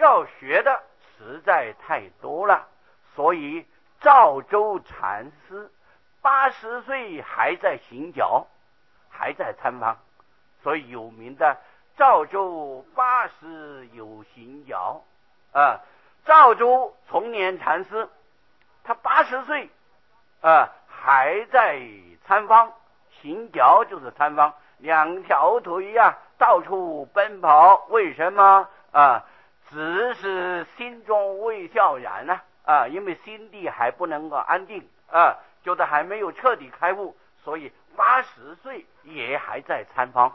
要学的实在太多了，所以赵州禅师80岁还在行脚，还在参访，所以有名的赵州80有行脚赵州崇年禅师他80岁还在参方，行脚就是参方，2条腿到处奔跑，为什么只是心中未消然呢因为心地还不能够安定觉得还没有彻底开悟，所以80岁也还在参方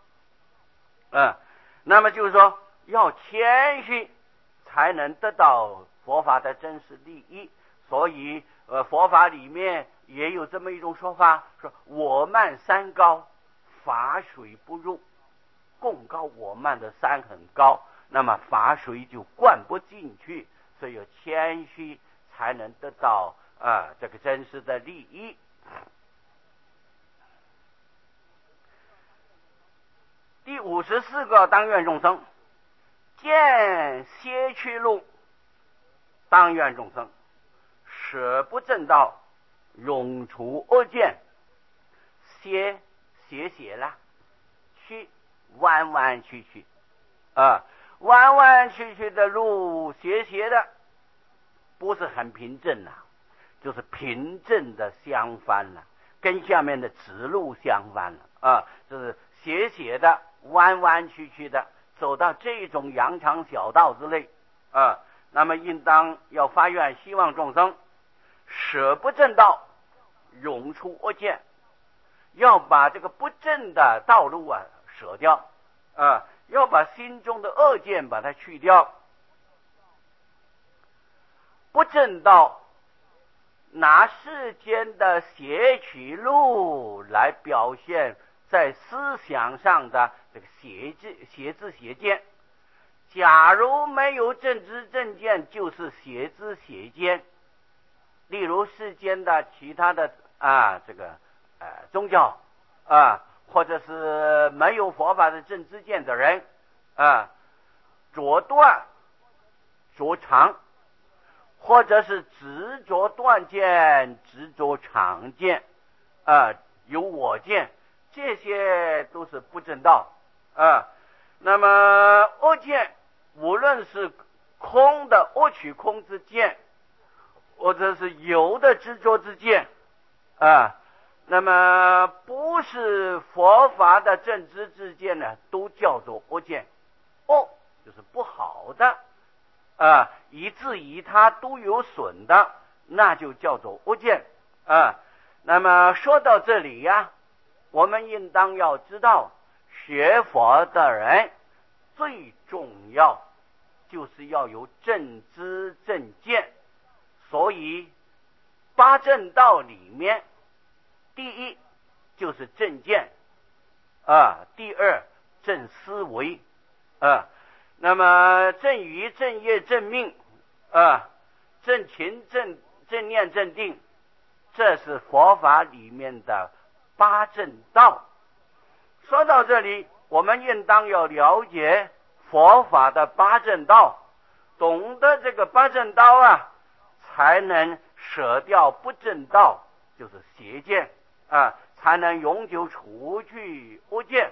那么就是说要谦虚才能得到佛法的真实利益，所以佛法里面也有这么一种说法，说我慢山高，法水不入。贡高我慢的山很高，那么法水就灌不进去，所以有谦虚才能得到这个真实的利益。第54个当愿众生，见歇去路，当愿众生舍不正道，永除恶见。歇了，去弯弯曲曲弯弯曲曲的路，斜的，不是很平正就是平正的相反了，跟下面的直路相反了就是斜的弯弯曲曲的，走到这种羊肠小道之类那么应当要发愿，希望众生舍不正道，永除恶见，要把这个不正的道路舍掉要把心中的恶见把它去掉。不正道拿世间的邪取路来表现在思想上的这个邪知邪见，假如没有正知正见，就是邪知邪见。例如世间的其他的宗教或者是没有佛法的正知见的人着断着长，或者是执着断见，执着常见有我见，这些都是不正道那么恶见，无论是空的恶取空之见，或者是有的执着之见那么不是佛法的正知之见呢，都叫做恶见。恶就是不好的以至于它都有损的，那就叫做恶见那么说到这里我们应当要知道，学佛的人最重要就是要有正知正见。所以八正道里面，第一就是正见第二正思维那么正语正业正命正勤正念正定，这是佛法里面的八正道。说到这里，我们应当要了解佛法的八正道，懂得这个八正道才能舍掉不正道，就是邪见才能永久除去恶见。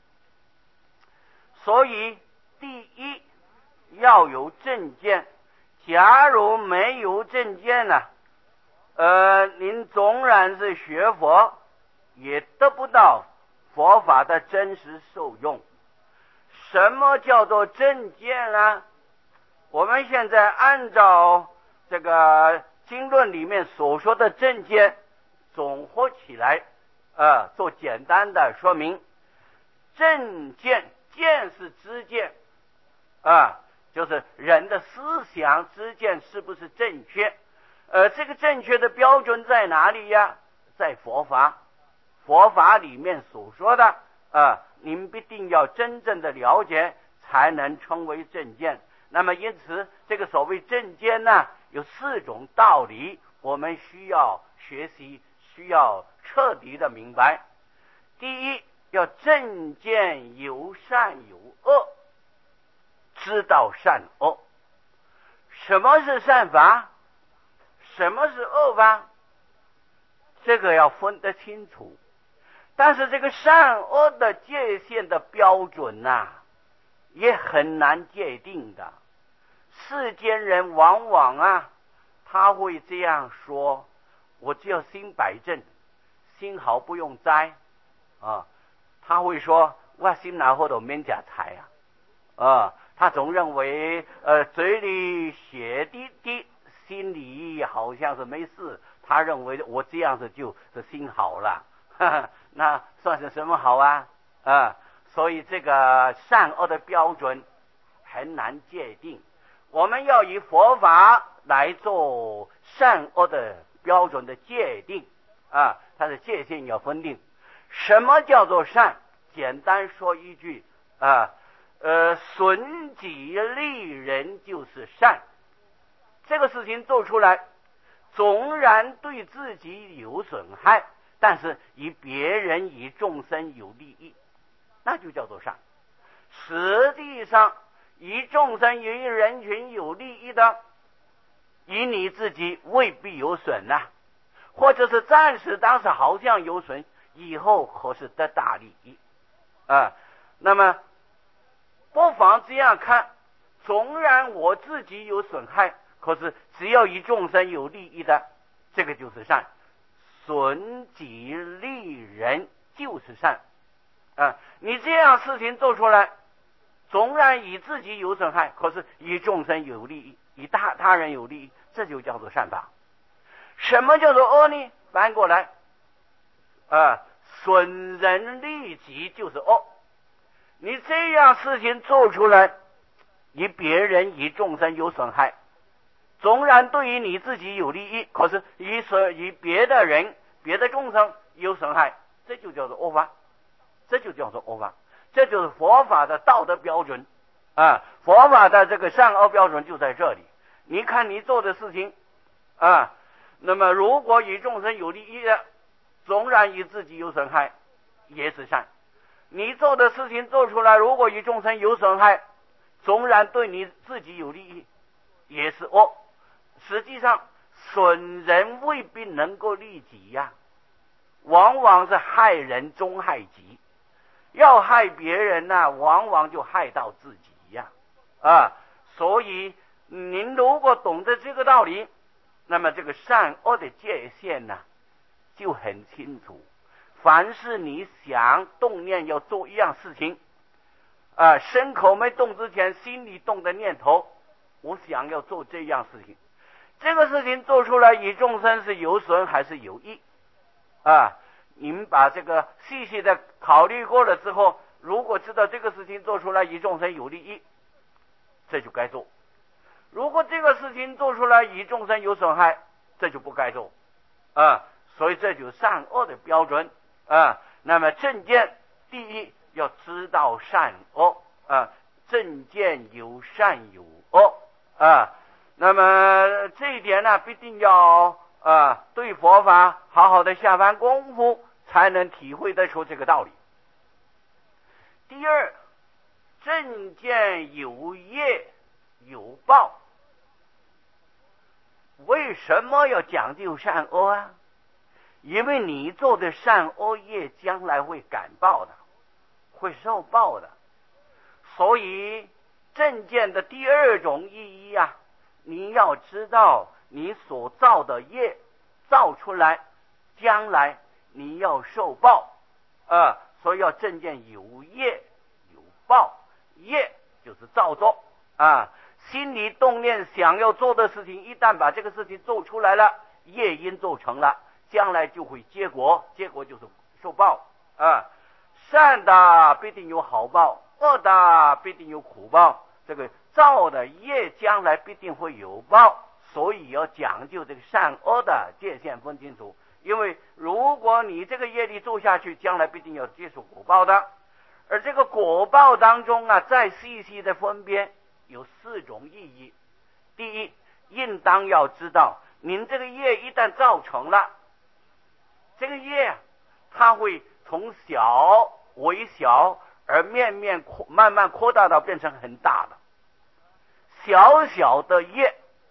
所以第一要有正见，假如没有正见您纵然是学佛，也得不到佛法的真实受用。什么叫做正见呢？我们现在按照这个经论里面所说的正见总合起来做简单的说明。正见，见是知见就是人的思想知见是不是正确这个正确的标准在哪里在佛法。佛法里面所说的您必定要真正的了解，才能称为正见。那么因此这个所谓正见有4种道理，我们需要学习，需要彻底的明白。第一，要正见有善有恶，知道善恶什么是善法，什么是恶法，这个要分得清楚。但是这个善恶的界限的标准也很难界定的。世间人往往他会这样说，我只要心摆正，心好不用栽他会说我心哪后头免假财他总认为嘴里血滴滴，心里好像是没事，他认为我这样子就是心好了那算是什么好所以这个善恶的标准很难界定。我们要以佛法来做善恶的标准的界定它的界限要分定。什么叫做善？简单说一句损己利人就是善。这个事情做出来，纵然对自己有损害，但是以别人以众生有利益，那就叫做善。实际上以众生以人群有利益的，以你自己未必有损或者是暂时当时好像有损，以后可是得大利益那么不妨这样看，纵然我自己有损害，可是只要以众生有利益的，这个就是善。损己利人就是善你这样事情做出来，纵然以自己有损害，可是以众生有利益，以他人有利益，这就叫做善法。什么叫做恶呢？翻过来损人利己就是恶。你这样事情做出来，以别人以众生有损害，纵然对于你自己有利益，可是以别的人别的众生有损害，这就叫做恶法，这就叫做恶法。这就是佛法的道德标准佛法的这个善恶标准就在这里。你看你做的事情那么如果以众生有利益的，纵然以自己有损害，也是善。你做的事情做出来，如果以众生有损害，纵然对你自己有利益，也是恶。实际上损人未必能够利己往往是害人终害己。要害别人往往就害到自己所以您如果懂得这个道理，那么这个善恶的界限就很清楚。凡是你想动念要做一样事情身口没动之前，心里动的念头，我想要做这样事情，这个事情做出来以众生是有损还是有益你们把这个细细的考虑过了之后，如果知道这个事情做出来以众生有利益，这就该做。如果这个事情做出来以众生有损害，这就不该做所以这就是善恶的标准那么正见第一要知道善恶正见有善有恶那么这一点必定要对佛法好好的下番功夫，才能体会得出这个道理。第二，正见有业有报。为什么要讲究善恶因为你做的善恶业将来会感报的，会受报的。所以正见的第二种意义你要知道你所造的业造出来，将来你要受报所以要正见有业有报。业就是造作心里动念想要做的事情，一旦把这个事情做出来了，业因做成了，将来就会结果，结果就是受报善的必定有好报，恶的必定有苦报。这个造的业将来必定会有报，所以要讲究这个善恶的界限分清楚。因为如果你这个业力做下去，将来必定要接受果报的。而这个果报当中再细细的分别有4种意义。第一，应当要知道您这个业一旦造成了，这个业它会从小为小，而慢慢扩大到变成很大的。小小的业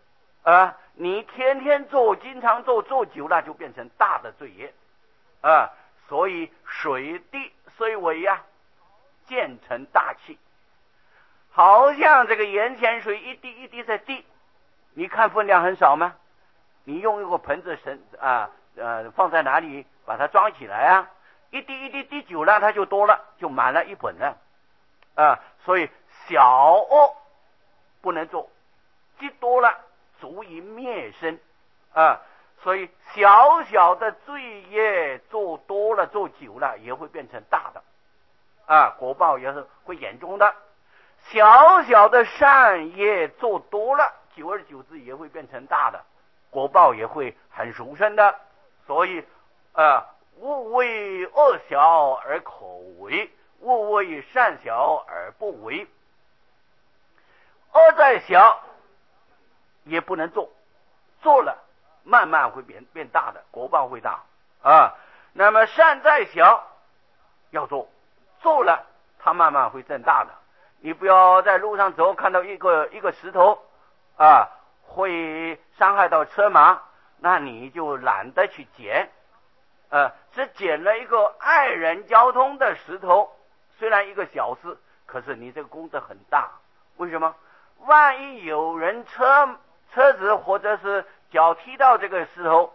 你天天做，经常做，做久了就变成大的罪业所以水滴虽微渐成大器。好像这个盐泉水一滴一滴在滴，你看分量很少吗？你用一个盆子放在哪里把它装起来一滴一滴滴久了它就多了，就满了一盆了所以小恶不能做，积多了足以灭身所以小小的罪业做多了做久了也会变成大的果报也是会严重的。小小的善业做多了，久而久之也会变成大的，果报也会很殊胜的。所以勿为恶小而可为，勿为善小而不为。恶再小也不能做，做了慢慢会变大的，果报会大那么善再小要做，做了它慢慢会增大的。你不要在路上走，看到一个石头会伤害到车马，那你就懒得去捡只捡了一个碍人交通的石头，虽然一个小事，可是你这个功德很大。为什么？万一有人车子或者是脚踢到这个石头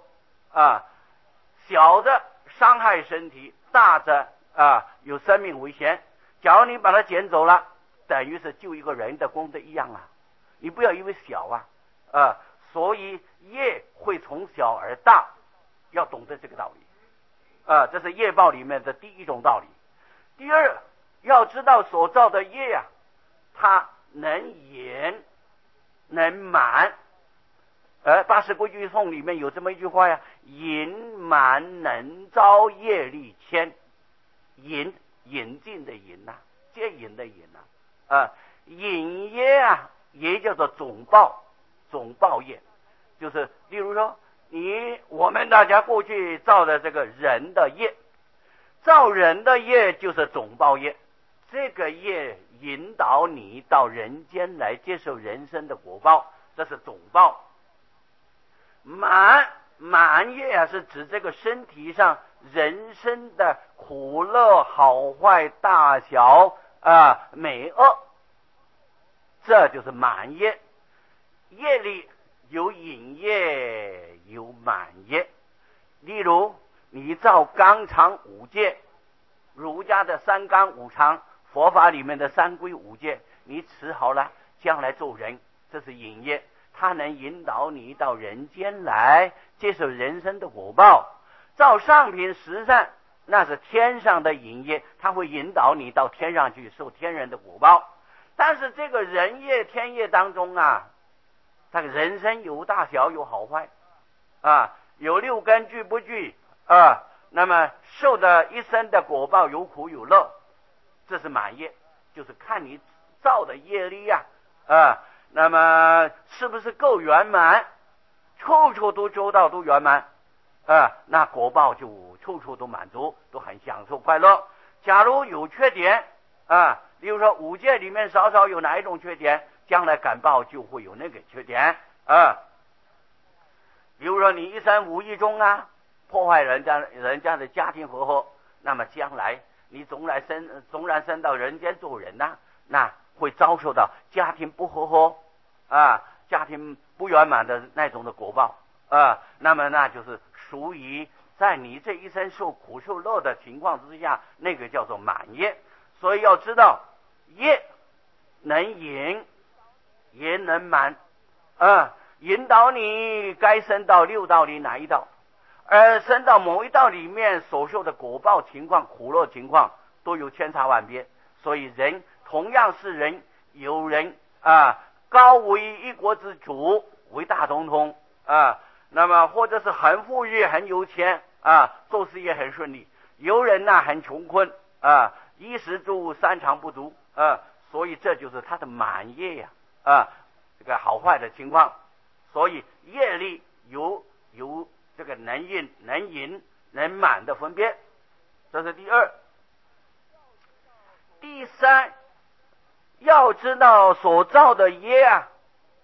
小的伤害身体，大的有生命危险，假如你把它捡走了，等于是救一个人的功德一样你不要以为小所以业会从小而大，要懂得这个道理这是业报里面的第一种道理。第二，要知道所造的业它能延能满八识规矩颂里面有这么一句话引满能招业力牵。引进的引接引的引引业也叫做总报业，就是例如说我们大家过去造的这个人的业，造人的业就是总报业，这个业引导你到人间来接受人生的果报，这是总报。满业是指这个身体上人生的苦乐好坏大小美恶，这就是满业。业里有引业有满业。例如你造纲常五戒，儒家的三纲五常，佛法里面的三规五戒，你持好了，将来做人，这是引业，它能引导你到人间来接受人生的果报。造上品十善，那是天上的引业，它会引导你到天上去受天人的果报。但是这个人业天业当中这个人生有大小有好坏有六根具不具那么受的一生的果报有苦有乐，这是满业，就是看你造的业力那么是不是够圆满，处处都周到都圆满那果报就处处都满足，都很享受快乐。假如有缺点例如说五戒里面少少有哪一种缺点，将来感报就会有那个缺点比如说你一生无意中破坏人家的家庭和和，那么将来你纵然生到人间做人那会遭受到家庭不和和家庭不圆满的那种的果报那么那就是属于在你这一生受苦受乐的情况之下，那个叫做满业。所以要知道业能引也能满引导你该升到六道里哪一道，而升到某一道里面所受的果报情况苦乐情况都有千差万别。所以人同样是人，有人高为一国之主，为大总统那么或者是很富裕很有钱做事也很顺利，有人很穷困衣食住三长不足所以这就是他的满业这个好坏的情况。所以业力有这个能引能满的分别，这是第二。第三，要知道所造的业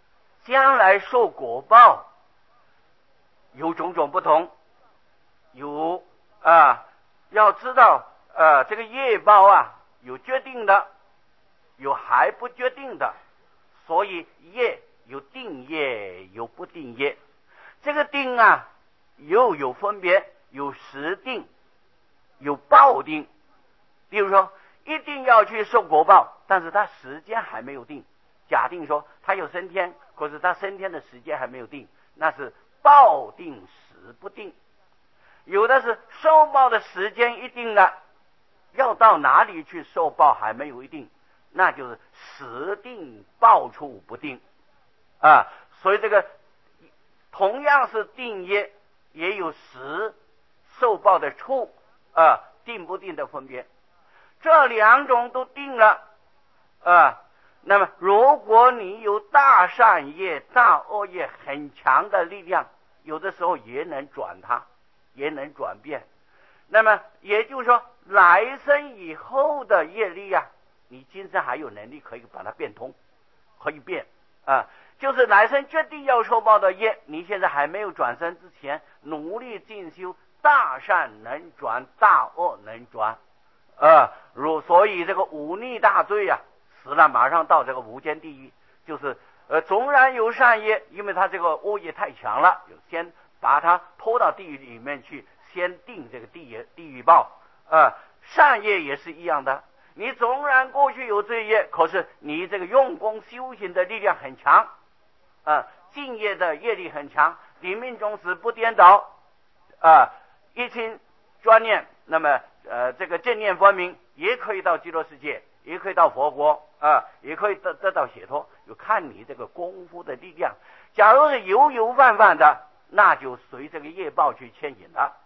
将来受果报有种种不同，有要知道这个业报有决定的，有还不决定的，所以业有定业有不定业。这个定又有分别，有时定有报定。比如说一定要去受果报，但是他时间还没有定。假定说他有升天，可是他升天的时间还没有定，那是报定时不定。有的是受报的时间一定了，要到哪里去受报还没有一定，那就是时定报处不定所以这个同样是定业，也有时受报的处定不定的分别。这两种都定了那么如果你有大善业大恶业很强的力量，有的时候也能转它，也能转变。那么也就是说来生以后的业力你今生还有能力可以把它变通，可以变就是来生决定要受报的业，你现在还没有转生之前努力进修，大善能转，大恶能转所以这个忤逆大罪死了马上到这个无间地狱，就是纵然有善业，因为他这个恶业太强了，就先把他拖到地狱里面去，先定这个地狱报善业也是一样的，你纵然过去有罪业，可是你这个用功修行的力量很强敬业的业力很强，临命终时不颠倒一心专念，那么这个正念分明，也可以到极乐世界，也可以到佛国也可以得到解脱，就看你这个功夫的力量。假如是油泛泛的，那就随这个业报去牵引了。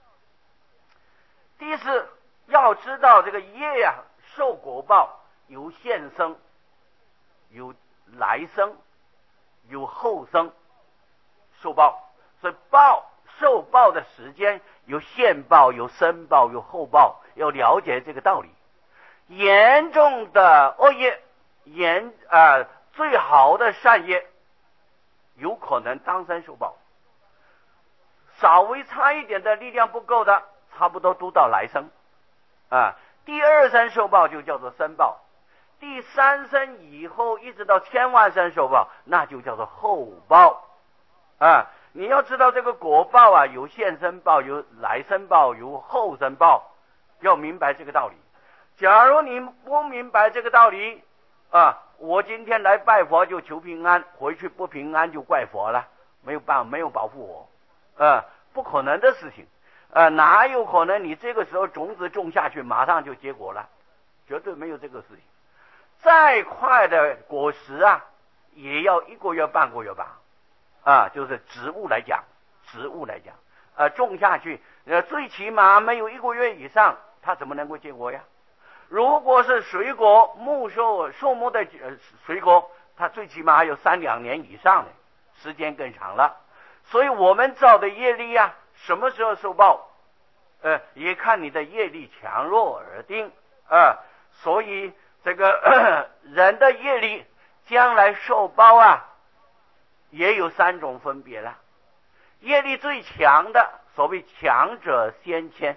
第四，要知道这个业受果报有现生，有来生，有后生受报，所以受报的时间有现报，有生报，有后报，要了解这个道理。严重的恶业，最好的善业，有可能当生受报，稍微差一点的力量不够的，差不多都到来生第二生受报就叫做生报，第三生以后一直到千万生受报，那就叫做后报你要知道这个果报有现生报，有来生报，有后生报，要明白这个道理。假如你不明白这个道理我今天来拜佛就求平安，回去不平安就怪佛了，没有保护我不可能的事情哪有可能你这个时候种子种下去马上就结果了，绝对没有这个事情。再快的果实也要1个月半个月吧就是植物来讲种下去最起码没有1个月以上，它怎么能够结果呀？如果是水果树木的水果，它最起码还有3-2年以上的时间更长了。所以我们造的业力什么时候受报也看你的业力强弱而定所以这个人的业力将来受报也有3种分别了。业力最强的，所谓强者先迁，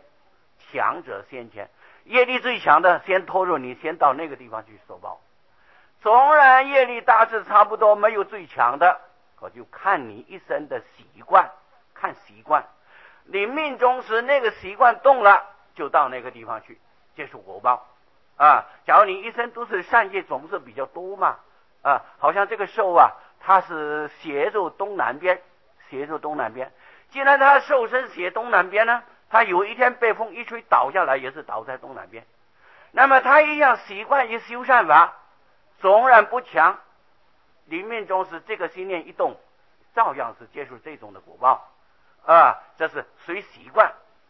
业力最强的先拖入你，先到那个地方去受报。纵然业力大致差不多，没有最强的，可就看你一生的习惯，你命中时那个习惯动了，就到那个地方去接受果报假如你一生都是善业，总是比较多嘛好像这个寿它是斜入东南边，既然它寿身斜东南边呢，它有一天被风一吹倒下来，也是倒在东南边。那么它一样习惯于修善法，纵然不强，临命终时这个心念一动，照样是接受这种的果报这是随习惯。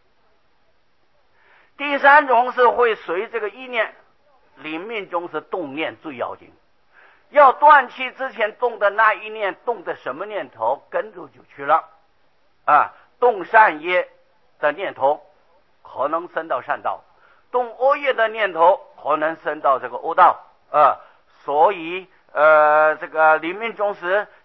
第3种是会随这个意念，临命终时动念最要紧，要断气之前动的那一念，动的什么念头跟着就去了动善业的念头可能升到善道，动恶业的念头可能升到这个恶道所以这个临命终时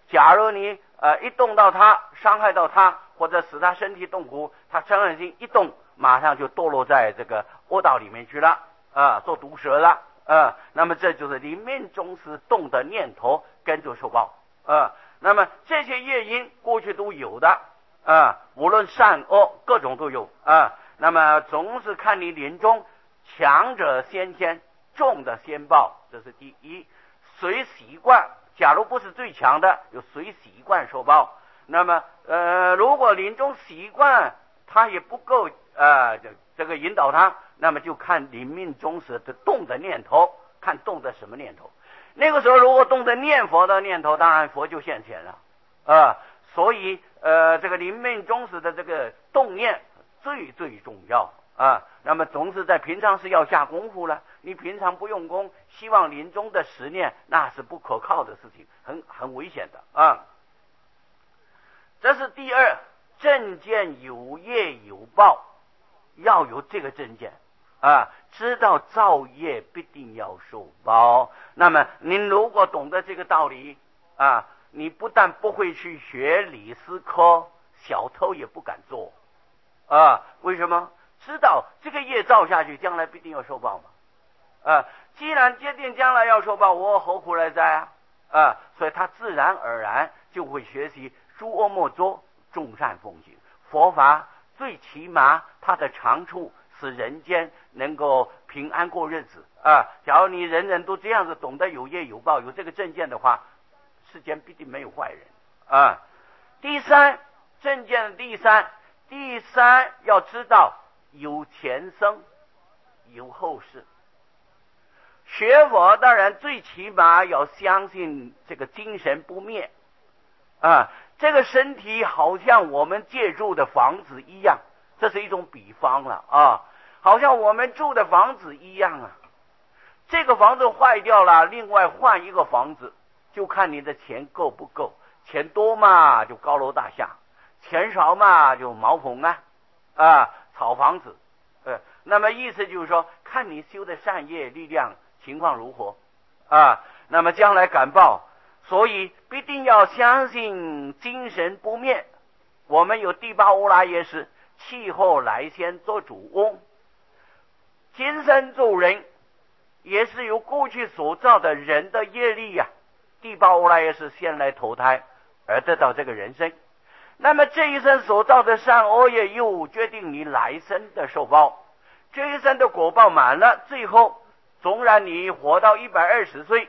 假如你一动到他，伤害到他，或者使他身体痛苦，他嗔恨心一动，马上就堕落在这个恶道里面去了，做毒蛇了，那么这就是临命终时动的念头跟着受报，那么这些业因过去都有的，无论善恶各种都有，那么总是看你临终，强者先天，重的先报，这是第一。随习惯，假如不是最强的，有随习惯受报。那么如果临终习惯他也不够这个引导他，那么就看临命终时的动的念头，看动的什么念头。那个时候如果动的念佛的念头，当然佛就现前了，所以这个临命终时的这个动念最重要，那么总是在平常是要下功夫了，你平常不用功，希望临终的实念，那是不可靠的事情，很危险的，这是第二，正见有业有报，要有这个正见，知道造业必定要受报。那么您如果懂得这个道理，你不但不会去学理思科，小偷也不敢做，为什么？知道这个业造下去，将来必定要受报嘛，既然决定将来要受报，我何苦来哉所以他自然而然就会学习诸恶莫作，众善奉行。佛法最起码它的长处使人间能够平安过日子，假如你人人都这样子懂得有业有报，有这个正见的话，世间必定没有坏人，第三，正见的第三要知道有前生有后世。学佛当然最起码要相信这个精神不灭，这个身体好像我们借住的房子一样，这是一种比方了，好像我们住的房子一样，这个房子坏掉了，另外换一个房子，就看你的钱够不够，钱多嘛就高楼大厦，钱少嘛就茅棚草房子，那么意思就是说，看你修的善业力量情况如何，那么将来感报，所以必定要相信精神不灭。我们有第八阿赖耶识，气候来先做主翁，今生做人也是由过去所造的人的业力第八阿赖耶识先来投胎而得到这个人生，那么这一生所造的善恶业又决定你来生的受报，这一生的果报满了，最后纵然你活到120岁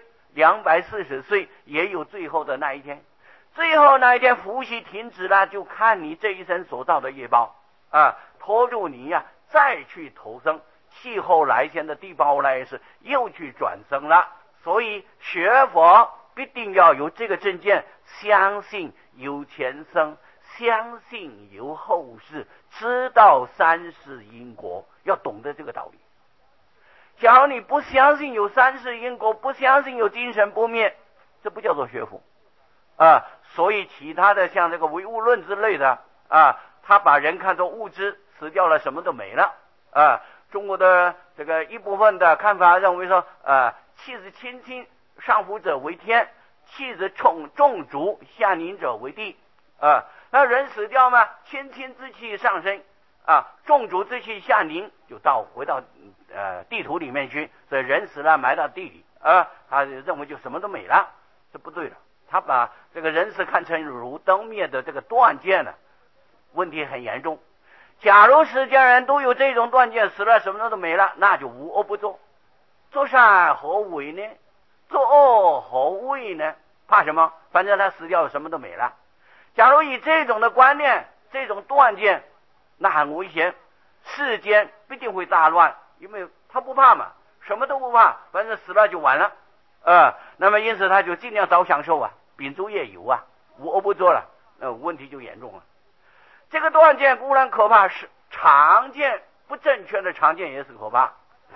240岁，也有最后的那一天，最后那一天呼吸停止了，就看你这一生所造的业报拖住你再去投生，气候来先的第八阿赖耶识又去转生了。所以学佛必定要有这个正见，相信有前生，相信有后世，知道三世因果，要懂得这个道理。假如你不相信有三世因果，不相信有精神不灭，这不叫做学佛所以其他的像这个唯物论之类的他把人看作物质，死掉了什么都没了中国的这个一部分的看法认为说气质轻轻上浮者为天，气质重浊下凝者为地那人死掉嘛，轻轻之气上升重浊之气下凝，就回到地土里面去，所以人死了埋到地里他认为就什么都没了，这不对了。他把这个人死看成如灯灭的这个断见了，问题很严重。假如世间人都有这种断见，死了什么都没了，那就无恶不作，做善何为呢？做恶何畏呢？怕什么？反正他死掉什么都没了。假如以这种的观念，这种断见，那很危险，世间必定会大乱，因为他不怕嘛，什么都不怕，反正死了就完了那么因此他就尽量早享受秉烛夜游无恶不作了，问题就严重了。这个断见固然可怕，是常见不正确的常见也是可怕。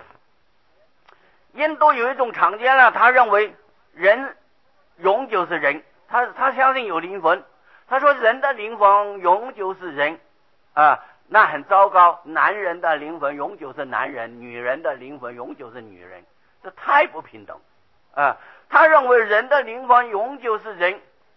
印度有一种常见他认为人永久是人，他相信有灵魂，他说人的灵魂永久是人那很糟糕，男人的灵魂永久是男人，女人的灵魂永久是女人，这太不平等他认为人的灵魂永久是人，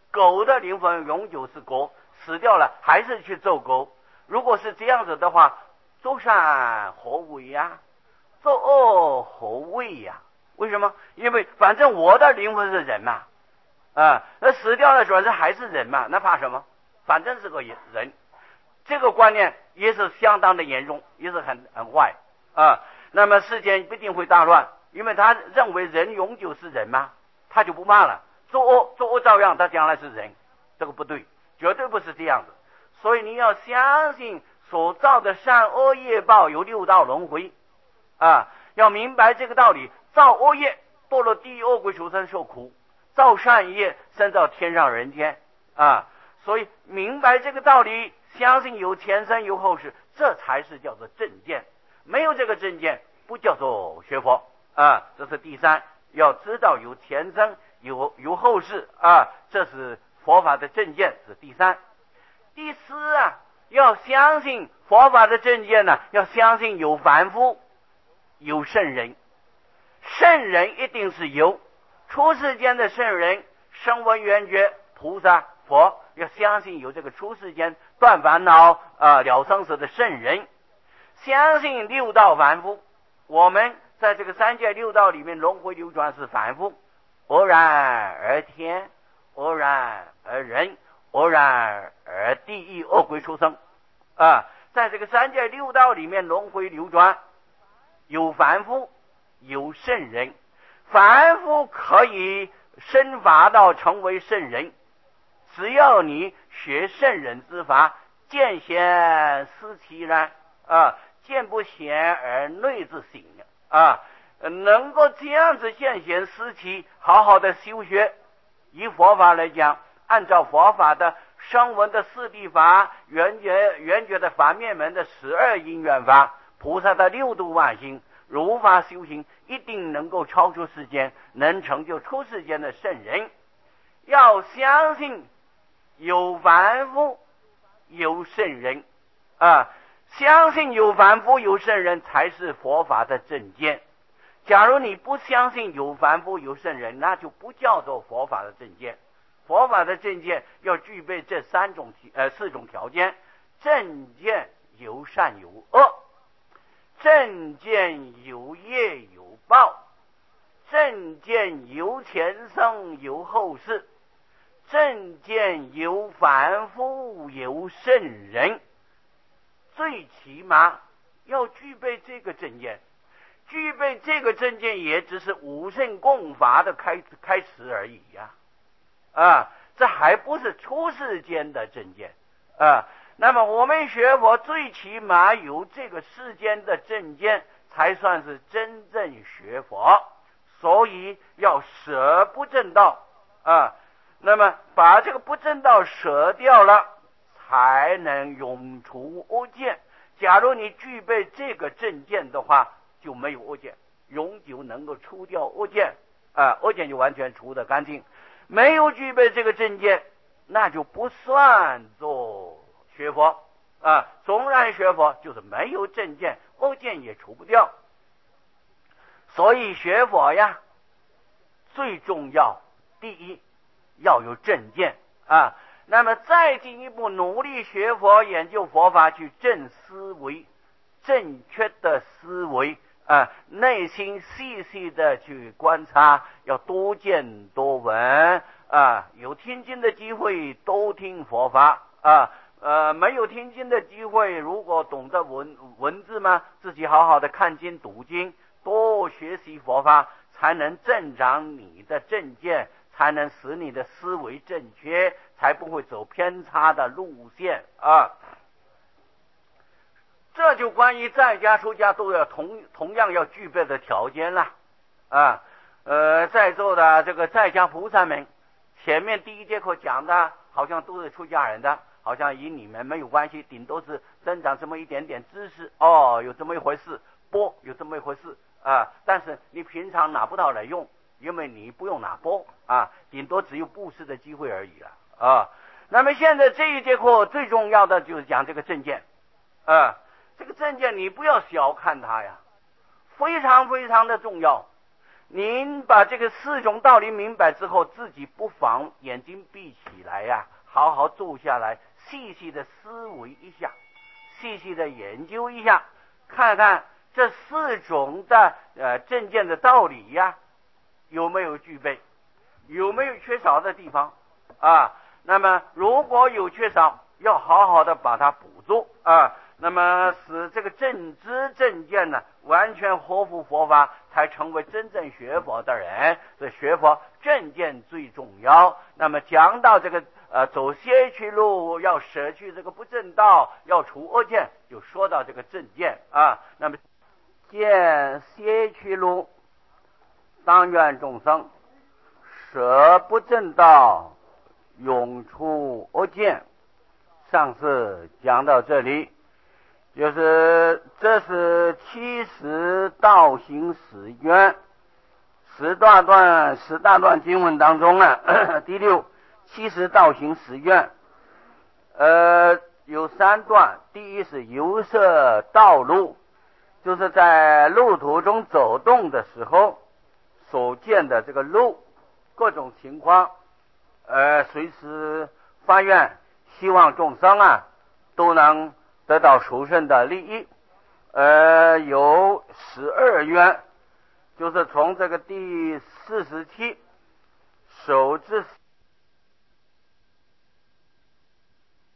狗的灵魂永久是狗，死掉了还是去做狗。如果是这样子的话，做善何为呀？做恶何为呀？为什么？因为反正我的灵魂是人嘛，那死掉了反正还是人嘛，那怕什么？反正是个人。这个观念也是相当的严重，也是很坏那么世间必定会大乱，因为他认为人永久是人嘛，他就不骂了。做恶照样，他将来是人，这个不对，绝对不是这样子。所以你要相信所造的善恶业报有六道轮回要明白这个道理。造恶业堕落地狱恶鬼畜生受苦，造善业升到天上人间所以明白这个道理，相信有前生有后世，这才是叫做正见。没有这个正见不叫做学佛这是第三，要知道有前生有后世这是佛法的正见，是第三。第四要相信佛法的正见呢，要相信有凡夫有圣人。圣人一定是有，出世间的圣人，声闻缘觉菩萨佛，要相信有这个出世间断烦恼了生死的圣人。相信六道凡夫，我们在这个三界六道里面轮回流转是凡夫，偶然而天，偶然而人，偶然而地狱恶鬼畜生在这个三界六道里面轮回流转，有凡夫有圣人。凡夫可以升华到成为圣人，只要你学圣人之法，见贤思齐然见不贤而内自省能够这样子见贤思齐，好好的修学。以佛法来讲，按照佛法的声闻的四谛法，缘觉的法灭门的12因缘法，菩萨的6度万行，如法修行，一定能够超出世间，能成就出世间的圣人。要相信有凡夫有圣人相信有凡夫有圣人才是佛法的正见。假如你不相信有凡夫有圣人，那就不叫做佛法的正见。佛法的正见要具备这4种条件：正见有善有恶，正见有业有报，正见有前生有后世，正见有凡夫有圣人。最起码要具备这个正见，具备这个正见也只是五圣共法的开始而已这还不是出世间的正见那么我们学佛最起码有这个世间的正见，才算是真正学佛。所以要舍不正道那么把这个不正道舍掉了，才能永除恶见。假如你具备这个正见的话，就没有恶见，永久能够除掉恶见恶见就完全除得干净。没有具备这个正见，那就不算做学佛纵然学佛，就是没有正见，恶见也除不掉。所以学佛呀，最重要第一要有正见那么再进一步努力学佛，研究佛法，去正思维，正确的思维内心细细的去观察，要多见多闻有听经的机会多听佛法没有听经的机会，如果懂得文字嘛，自己好好的看经读经，多学习佛法，才能增长你的正见，才能使你的思维正确，才不会走偏差的路线这就关于在家出家都要同样要具备的条件了在座的这个在家菩萨们，前面第一节课讲的好像都是出家人的，好像与你们没有关系，顶多是增长这么一点点知识有这么一回事，有这么一回事但是你平常拿不到来用，因为你不用拿顶多只有布施的机会而已了那么现在这一节课最重要的就是讲这个正见这个正见你不要小看它呀，非常非常的重要。 您把这个四种道理明白之后，自己不妨眼睛闭起来呀，好好坐下来，细细的思维一下，细细的研究一下，看看这四种的正见的道理呀，有没有具备，有没有缺少的地方啊？那么如果有缺少，要好好的把它补足啊。那么使这个正知正见呢，完全合乎佛法，才成为真正学佛的人。这学佛正见最重要。那么讲到这个走邪去路，要舍去这个不正道，要除恶见，就说到这个正见啊。那么见邪去路，当愿众生舍不正道，永除恶见。上次讲到这里，就是这是70道行10愿十大段经文当中啊，第6 70道行10愿，有3段。第一是游摄道路，就是在路途中走动的时候所见的这个路各种情况，随时发愿，希望众生啊都能得到殊胜的利益。有12愿，就是从这个第47守之